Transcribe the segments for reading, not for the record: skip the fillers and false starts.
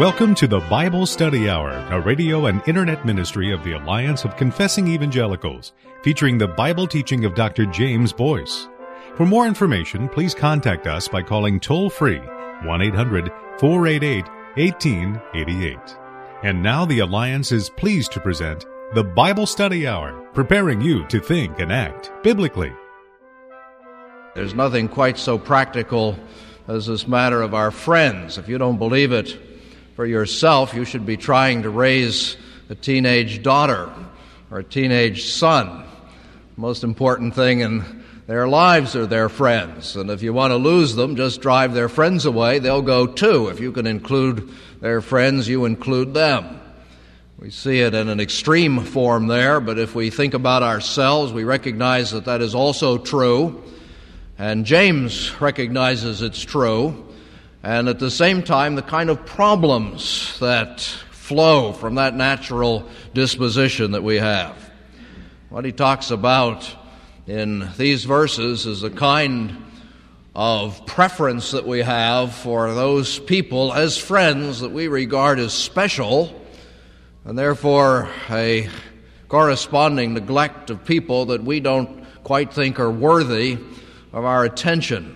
Welcome to the Bible Study Hour, a radio and internet ministry of the Alliance of Confessing Evangelicals, featuring the Bible teaching of Dr. James Boyce. For more information, please contact us by calling toll-free 1-800-488-1888. And now the Alliance is pleased to present the Bible Study Hour, preparing you to think and act biblically. There's nothing quite so practical as this matter of our friends. If you don't believe it for yourself, you should be trying to raise a teenage daughter or a teenage son. The most important thing in their lives are their friends. And if you want to lose them, just drive their friends away. They'll go too. If you can include their friends, you include them. We see it in an extreme form there, but if we think about ourselves, we recognize that that is also true. And James recognizes it's true. And at the same time, the kind of problems that flow from that natural disposition that we have. What he talks about in these verses is a kind of preference that we have for those people as friends that we regard as special, and therefore a corresponding neglect of people that we don't quite think are worthy of our attention.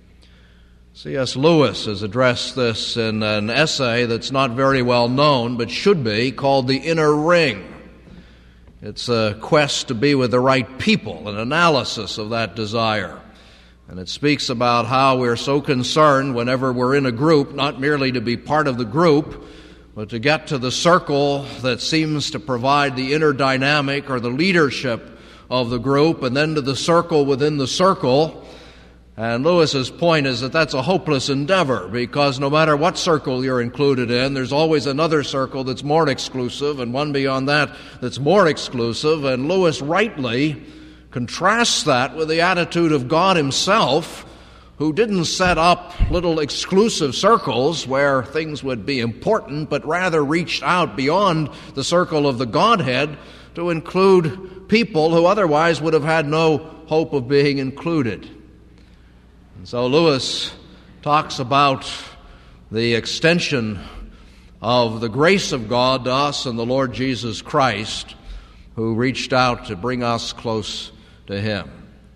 C.S. Lewis has addressed this in an essay that's not very well known, but should be, called The Inner Ring. It's a quest to be with the right people, an analysis of that desire. And it speaks about how we're so concerned whenever we're in a group, not merely to be part of the group, but to get to the circle that seems to provide the inner dynamic or the leadership of the group, and then to the circle within the circle. And Lewis's point is that that's a hopeless endeavor, because no matter what circle you're included in, there's always another circle that's more exclusive, and one beyond that that's more exclusive. And Lewis rightly contrasts that with the attitude of God himself, who didn't set up little exclusive circles where things would be important, but rather reached out beyond the circle of the Godhead to include people who otherwise would have had no hope of being included. And so Lewis talks about the extension of the grace of God to us and the Lord Jesus Christ, who reached out to bring us close to Him.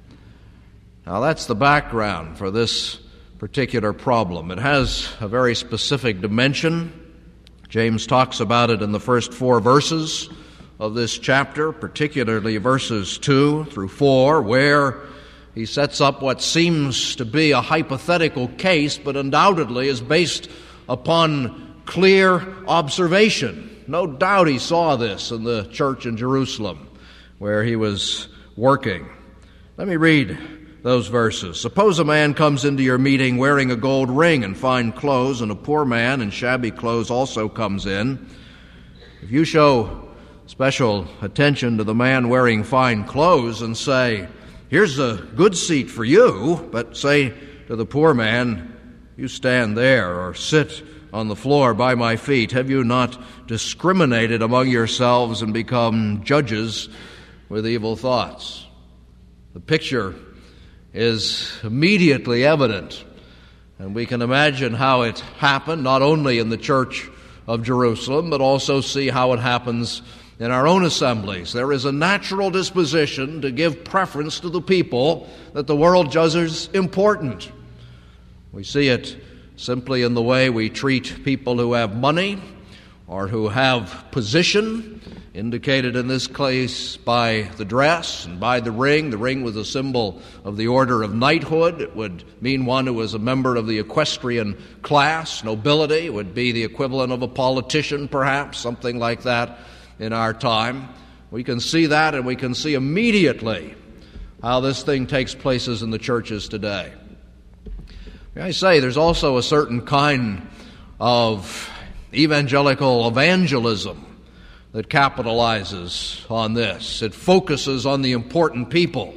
Now that's the background for this particular problem. It has a very specific dimension. James talks about it in the first 4 verses of this chapter, particularly verses 2 through 4, where he sets up what seems to be a hypothetical case, but undoubtedly is based upon clear observation. No doubt he saw this in the church in Jerusalem where he was working. Let me read those verses. Suppose a man comes into your meeting wearing a gold ring and fine clothes, and a poor man in shabby clothes also comes in. If you show special attention to the man wearing fine clothes and say, "Here's a good seat for you," but say to the poor man, "You stand there or sit on the floor by my feet," have you not discriminated among yourselves and become judges with evil thoughts? The picture is immediately evident, and we can imagine how it happened, not only in the church of Jerusalem, but also see how it happens in our own assemblies. There is a natural disposition to give preference to the people that the world judges important. We see it simply in the way we treat people who have money or who have position, indicated in this case by the dress and by the ring. The ring was a symbol of the order of knighthood. It would mean one who was a member of the equestrian class. Nobility would be the equivalent of a politician, perhaps, something like that in our time. We can see that, and we can see immediately how this thing takes places in the churches today. May I say, there's also a certain kind of evangelical evangelism that capitalizes on this. It focuses on the important people.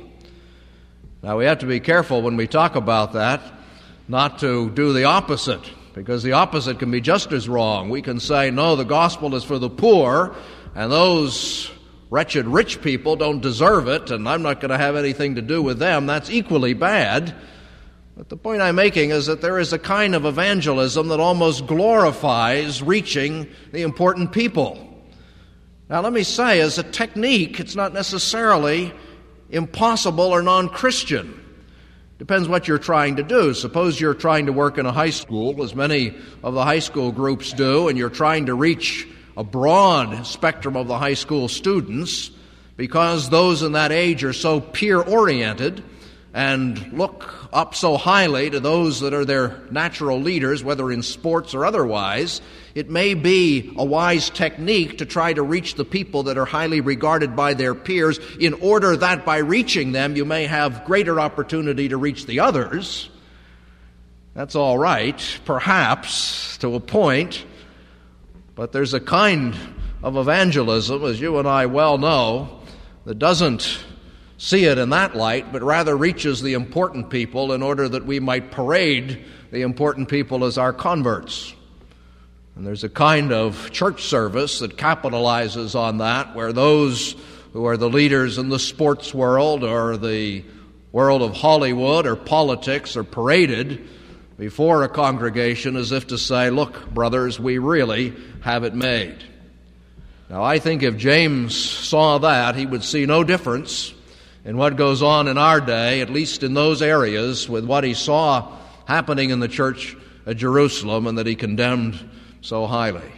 Now, we have to be careful when we talk about that not to do the opposite, because the opposite can be just as wrong. We can say, no, the gospel is for the poor, and those wretched rich people don't deserve it, and I'm not going to have anything to do with them. That's equally bad. But the point I'm making is that there is a kind of evangelism that almost glorifies reaching the important people. Now, let me say, as a technique, it's not necessarily impossible or non-Christian. Depends what you're trying to do. Suppose you're trying to work in a high school, as many of the high school groups do, and you're trying to reach a broad spectrum of the high school students because those in that age are so peer-oriented and look up so highly to those that are their natural leaders, whether in sports or otherwise. It may be a wise technique to try to reach the people that are highly regarded by their peers in order that by reaching them you may have greater opportunity to reach the others. That's all right, perhaps, to a point, but there's a kind of evangelism, as you and I well know, that doesn't see it in that light, but rather reaches the important people in order that we might parade the important people as our converts. And there's a kind of church service that capitalizes on that, where those who are the leaders in the sports world or the world of Hollywood or politics are paraded before a congregation as if to say, look, brothers, we really have it made. Now, I think if James saw that, he would see no difference in what goes on in our day, at least in those areas, with what he saw happening in the church at Jerusalem and that he condemned so highly.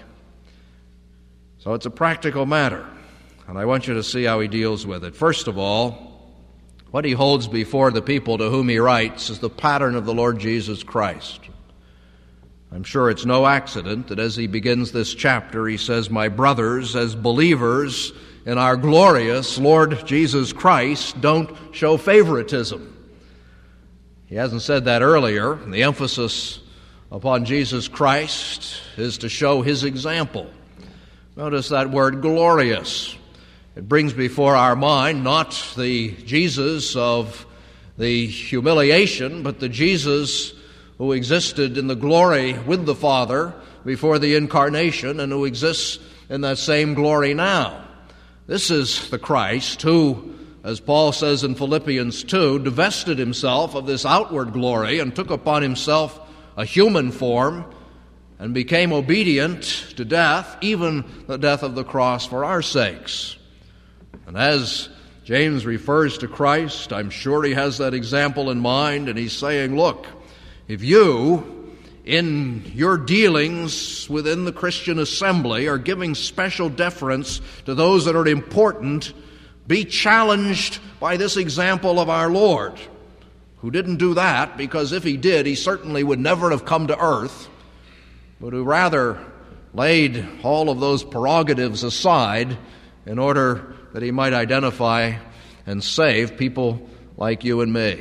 So it's a practical matter, and I want you to see how he deals with it. First of all, what he holds before the people to whom he writes is the pattern of the Lord Jesus Christ. I'm sure it's no accident that as he begins this chapter, he says, "My brothers, as believers in our glorious Lord Jesus Christ, don't show favoritism." He hasn't said that earlier. The emphasis upon Jesus Christ is to show his example. Notice that word glorious. It brings before our mind not the Jesus of the humiliation, but the Jesus who existed in the glory with the Father before the incarnation and who exists in that same glory now. This is the Christ who, as Paul says in Philippians 2, divested himself of this outward glory and took upon himself a human form and became obedient to death, even the death of the cross for our sakes. And as James refers to Christ, I'm sure he has that example in mind, and he's saying, look, if you, in your dealings within the Christian assembly, are giving special deference to those that are important, be challenged by this example of our Lord, who didn't do that, because if he did, he certainly would never have come to earth, but who rather laid all of those prerogatives aside in order that he might identify and save people like you and me.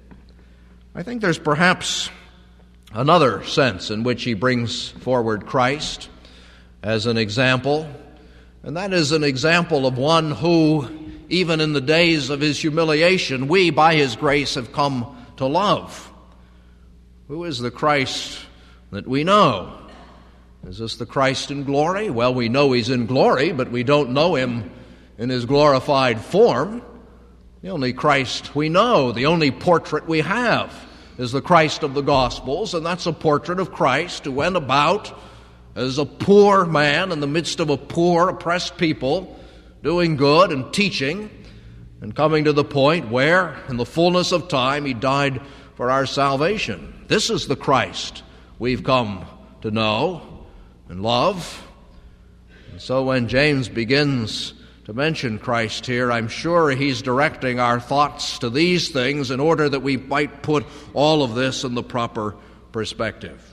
I think there's perhaps another sense in which he brings forward Christ as an example, and that is an example of one who, even in the days of his humiliation, we, by his grace, have come to love. Who is the Christ that we know? Is this the Christ in glory? Well, we know he's in glory, but we don't know him in his glorified form. The only Christ we know, the only portrait we have, is the Christ of the Gospels, and that's a portrait of Christ who went about as a poor man in the midst of a poor, oppressed people, doing good and teaching, and coming to the point where, in the fullness of time, he died for our salvation. This is the Christ we've come to know and love. And so when James begins to mention Christ here, I'm sure he's directing our thoughts to these things in order that we might put all of this in the proper perspective.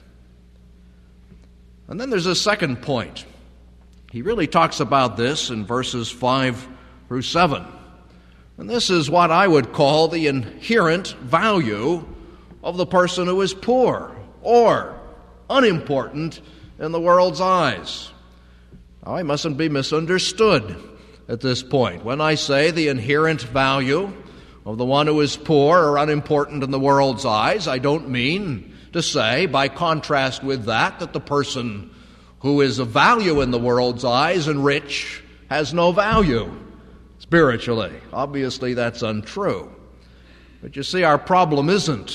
And then there's a second point. He really talks about this in verses 5 through 7. And this is what I would call the inherent value of the person who is poor or unimportant in the world's eyes. Now, I mustn't be misunderstood at this point. When I say the inherent value of the one who is poor or unimportant in the world's eyes, I don't mean to say, by contrast with that, that the person who is of value in the world's eyes and rich has no value spiritually. Obviously, that's untrue. But you see, our problem isn't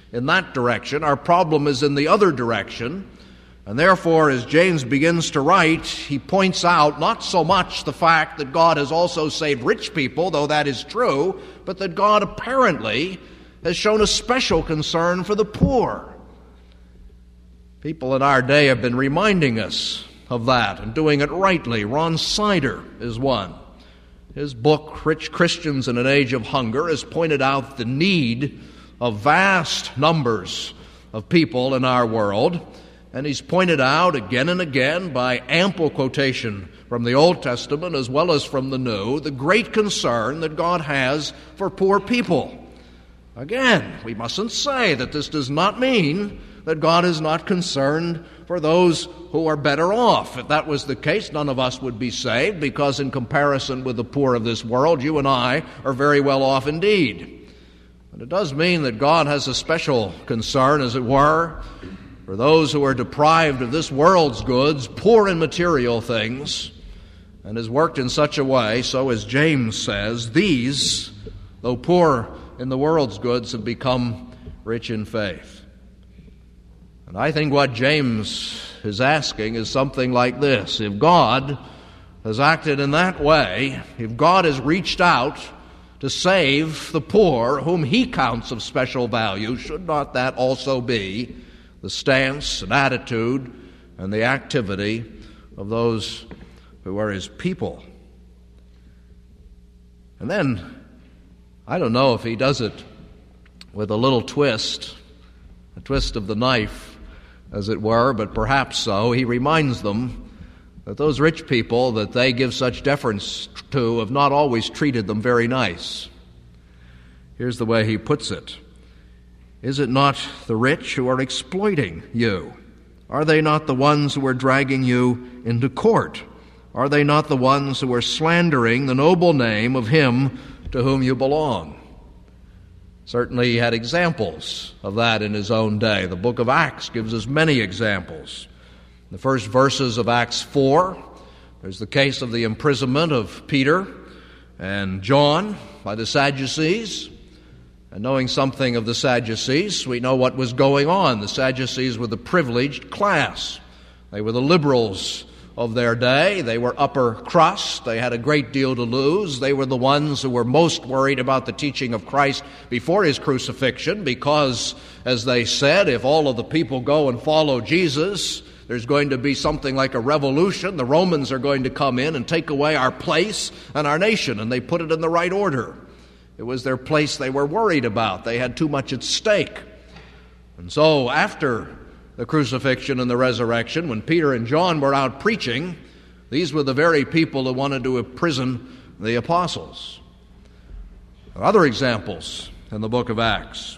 in that direction. Our problem is in the other direction. And therefore, as James begins to write, he points out not so much the fact that God has also saved rich people, though that is true, but that God apparently has shown a special concern for the poor. People in our day have been reminding us of that and doing it rightly. Ron Sider is one. His book, Rich Christians in an Age of Hunger, has pointed out the need of vast numbers of people in our world, and he's pointed out again and again by ample quotation from the Old Testament as well as from the New, the great concern that God has for poor people. Again, we mustn't say that this does not mean that God is not concerned for those who are better off. If that was the case, none of us would be saved, because in comparison with the poor of this world, you and I are very well off indeed. But it does mean that God has a special concern, as it were, for those who are deprived of this world's goods, poor in material things, and has worked in such a way, so as James says, these, though poor in the world's goods, have become rich in faith. And I think what James is asking is something like this. If God has acted in that way, if God has reached out to save the poor whom he counts of special value, should not that also be the stance and attitude and the activity of those who are his people? And then, I don't know if he does it with a little twist, a twist of the knife, as it were, but perhaps so. He reminds them that those rich people that they give such deference to have not always treated them very nice. Here's the way he puts it. Is it not the rich who are exploiting you? Are they not the ones who are dragging you into court? Are they not the ones who are slandering the noble name of him to whom you belong? Certainly he had examples of that in his own day. The book of Acts gives us many examples. In the first verses of Acts 4, there's the case of the imprisonment of Peter and John by the Sadducees. And knowing something of the Sadducees, we know what was going on. The Sadducees were the privileged class. They were the liberals of their day. They were upper crust. They had a great deal to lose. They were the ones who were most worried about the teaching of Christ before his crucifixion, because, as they said, if all of the people go and follow Jesus, there's going to be something like a revolution. The Romans are going to come in and take away our place and our nation, and they put it in the right order. It was their place they were worried about. They had too much at stake. And so after the crucifixion and the resurrection, when Peter and John were out preaching, these were the very people who wanted to imprison the apostles. There are other examples in the book of Acts.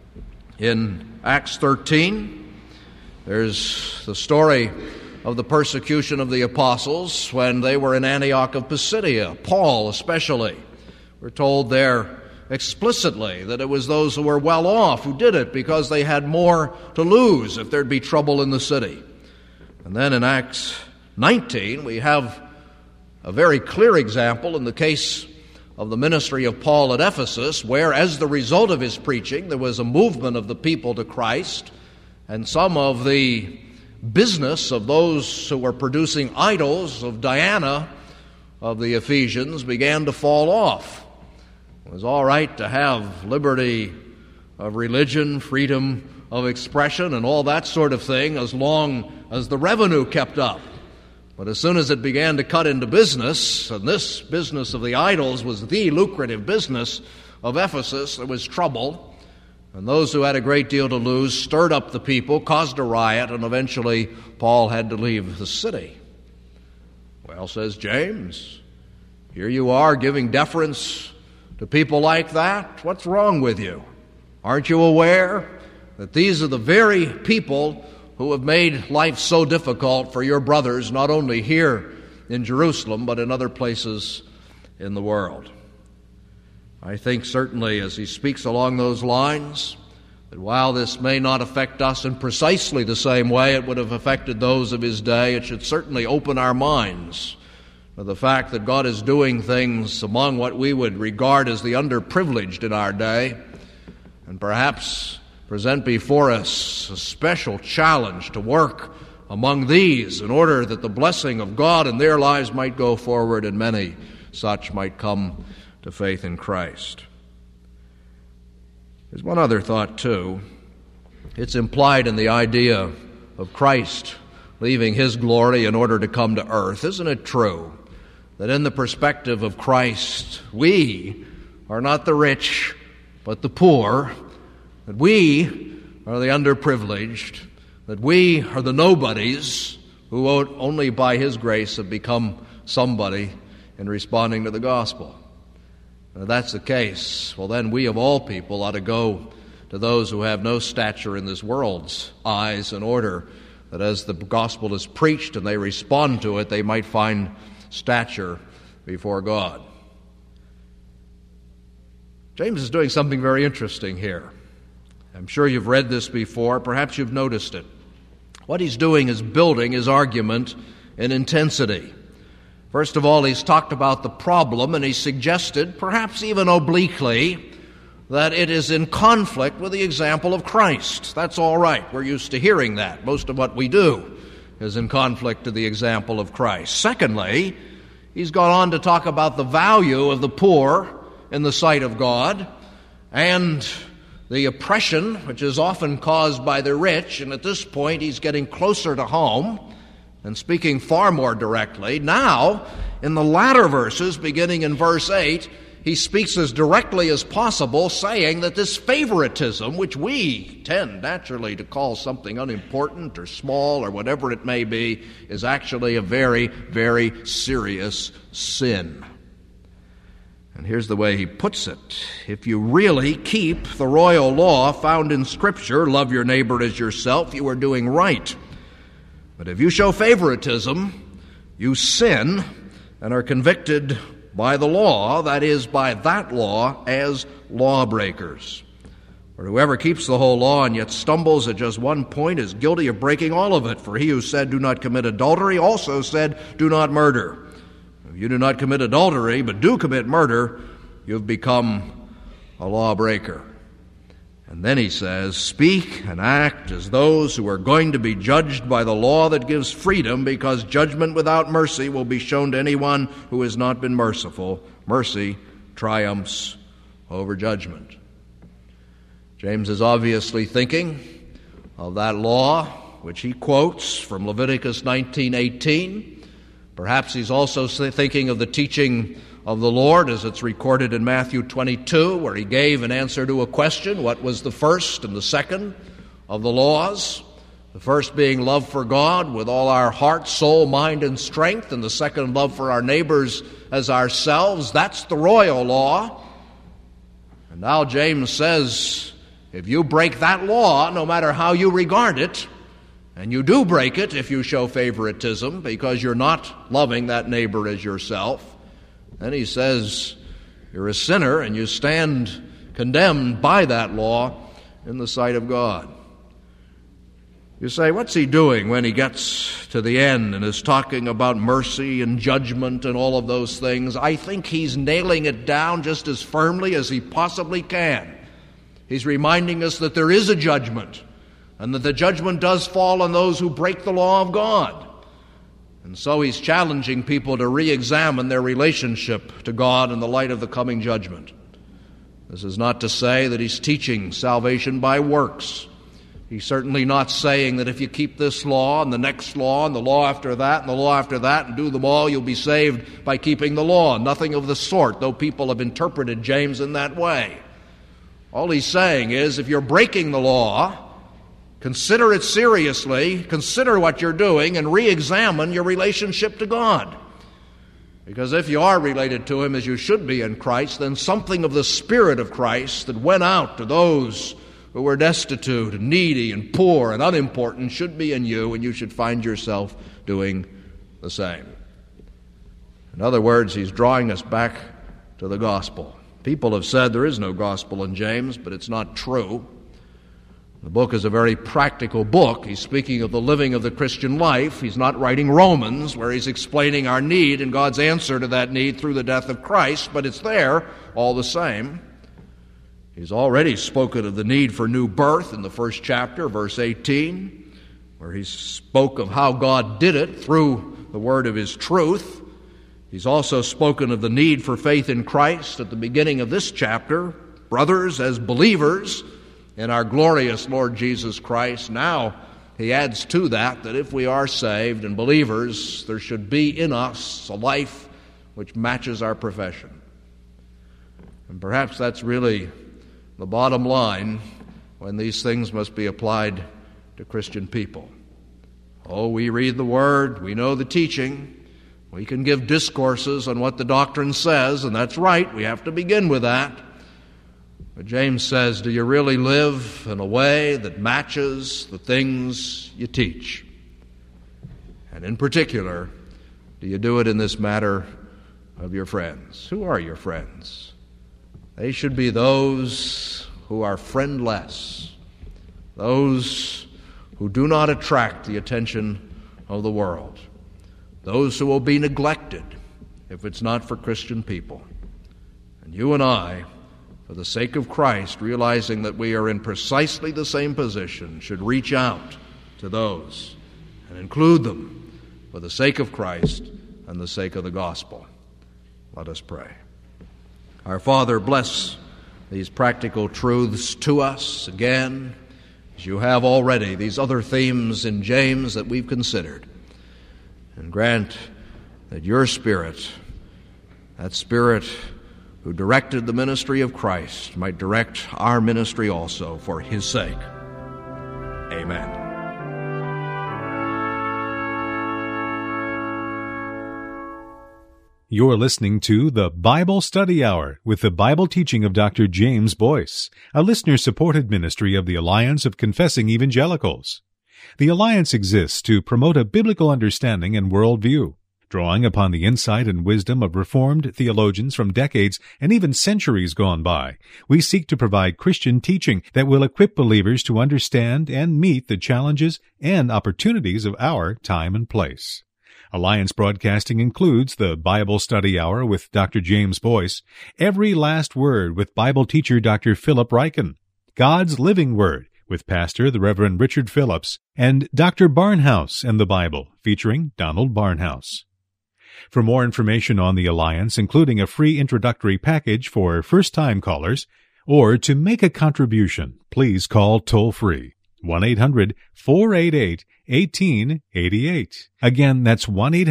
In Acts 13, there's the story of the persecution of the apostles when they were in Antioch of Pisidia, Paul especially. We're told there explicitly that it was those who were well off who did it because they had more to lose if there'd be trouble in the city. And then in Acts 19, we have a very clear example in the case of the ministry of Paul at Ephesus, where as the result of his preaching, there was a movement of the people to Christ, and some of the business of those who were producing idols of Diana of the Ephesians began to fall off. It was all right to have liberty of religion, freedom of expression, and all that sort of thing as long as the revenue kept up. But as soon as it began to cut into business, and this business of the idols was the lucrative business of Ephesus, there was trouble. And those who had a great deal to lose stirred up the people, caused a riot, and eventually Paul had to leave the city. Well, says James, here you are giving deference to people like that? What's wrong with you? Aren't you aware that these are the very people who have made life so difficult for your brothers, not only here in Jerusalem, but in other places in the world? I think certainly as he speaks along those lines, that while this may not affect us in precisely the same way it would have affected those of his day, it should certainly open our minds to the fact that God is doing things among what we would regard as the underprivileged in our day, and perhaps present before us a special challenge to work among these in order that the blessing of God in their lives might go forward and many such might come to faith in Christ. There's one other thought, too. It's implied in the idea of Christ leaving his glory in order to come to earth. Isn't it true that in the perspective of Christ, we are not the rich, but the poor, that we are the underprivileged, that we are the nobodies who only by his grace have become somebody in responding to the gospel? And if that's the case, well then we of all people ought to go to those who have no stature in this world's eyes in order that as the gospel is preached and they respond to it, they might find stature before God. James is doing something very interesting here. I'm sure you've read this before. Perhaps you've noticed it. What he's doing is building his argument in intensity. First of all, he's talked about the problem, and he suggested, perhaps even obliquely, that it is in conflict with the example of Christ. That's all right. We're used to hearing that. Most of what we do is in conflict to the example of Christ. Secondly, he's gone on to talk about the value of the poor in the sight of God and the oppression which is often caused by the rich. And at this point, he's getting closer to home and speaking far more directly. Now, in the latter verses, beginning in verse 8, he speaks as directly as possible, saying that this favoritism, which we tend naturally to call something unimportant or small or whatever it may be, is actually a very, very serious sin. And here's the way he puts it. If you really keep the royal law found in Scripture, love your neighbor as yourself, you are doing right. But if you show favoritism, you sin and are convicted by the law, that is, by that law, as lawbreakers. For whoever keeps the whole law and yet stumbles at just one point is guilty of breaking all of it. For he who said, do not commit adultery, also said, do not murder. If you do not commit adultery, but do commit murder, you've become a lawbreaker. And then he says, speak and act as those who are going to be judged by the law that gives freedom, because judgment without mercy will be shown to anyone who has not been merciful. Mercy triumphs over judgment. James is obviously thinking of that law which he quotes from Leviticus 19:18. Perhaps he's also thinking of the teaching of the Lord as it's recorded in Matthew 22, where he gave an answer to a question, what was the first and the second of the laws? The first being love for God with all our heart, soul, mind, and strength, and the second, love for our neighbors as ourselves. That's the royal law. And now James says, if you break that law, no matter how you regard it, and you do break it if you show favoritism because you're not loving that neighbor as yourself, then he says, you're a sinner and you stand condemned by that law in the sight of God. You say, what's he doing when he gets to the end and is talking about mercy and judgment and all of those things? I think he's nailing it down just as firmly as he possibly can. He's reminding us that there is a judgment and that the judgment does fall on those who break the law of God. And so he's challenging people to re-examine their relationship to God in the light of the coming judgment. This is not to say that he's teaching salvation by works. He's certainly not saying that if you keep this law and the next law and the law after that and the law after that and do them all, you'll be saved by keeping the law. Nothing of the sort, though people have interpreted James in that way. All he's saying is, if you're breaking the law, consider it seriously, consider what you're doing, and re-examine your relationship to God. Because if you are related to Him as you should be in Christ, then something of the Spirit of Christ that went out to those who were destitute and needy and poor and unimportant should be in you, and you should find yourself doing the same. In other words, he's drawing us back to the gospel. People have said there is no gospel in James, but it's not true. The book is a very practical book. He's speaking of the living of the Christian life. He's not writing Romans, where he's explaining our need and God's answer to that need through the death of Christ, but it's there all the same. He's already spoken of the need for new birth in the first chapter, verse 18, where he spoke of how God did it through the word of his truth. He's also spoken of the need for faith in Christ at the beginning of this chapter. Brothers, as believers in our glorious Lord Jesus Christ, now he adds to that if we are saved and believers, there should be in us a life which matches our profession. And perhaps that's really the bottom line when these things must be applied to Christian people. Oh, we read the Word, we know the teaching, we can give discourses on what the doctrine says, and that's right, we have to begin with that. But James says, do you really live in a way that matches the things you teach? And in particular, do you do it in this matter of your friends? Who are your friends? They should be those who are friendless, those who do not attract the attention of the world, those who will be neglected if it's not for Christian people. And you and I, for the sake of Christ, realizing that we are in precisely the same position, should reach out to those and include them for the sake of Christ and the sake of the gospel. Let us pray. Our Father, bless these practical truths to us again, as you have already these other themes in James that we've considered. And grant that your Spirit, that Spirit who directed the ministry of Christ, might direct our ministry also for his sake. Amen. You're listening to the Bible Study Hour with the Bible teaching of Dr. James Boyce, a listener-supported ministry of the Alliance of Confessing Evangelicals. The Alliance exists to promote a biblical understanding and worldview, drawing upon the insight and wisdom of Reformed theologians from decades and even centuries gone by. We seek to provide Christian teaching that will equip believers to understand and meet the challenges and opportunities of our time and place. Alliance broadcasting includes the Bible Study Hour with Dr. James Boyce, Every Last Word with Bible teacher Dr. Philip Ryken, God's Living Word with Pastor the Reverend Richard Phillips, and Dr. Barnhouse and the Bible featuring Donald Barnhouse. For more information on the Alliance, including a free introductory package for first-time callers, or to make a contribution, please call toll-free 1-800-488-1888. Again, that's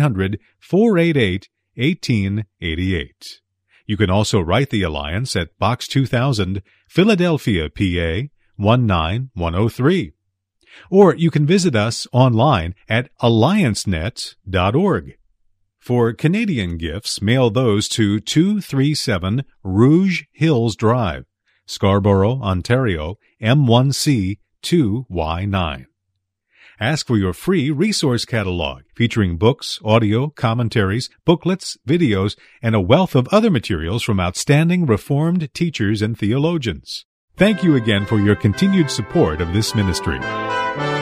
1-800-488-1888. You can also write the Alliance at Box 2000, Philadelphia, PA 19103. Or you can visit us online at alliancenet.org. For Canadian gifts, mail those to 237 Rouge Hills Drive, Scarborough, Ontario, M1C 2Y9. Ask for your free resource catalog featuring books, audio, commentaries, booklets, videos, and a wealth of other materials from outstanding Reformed teachers and theologians. Thank you again for your continued support of this ministry.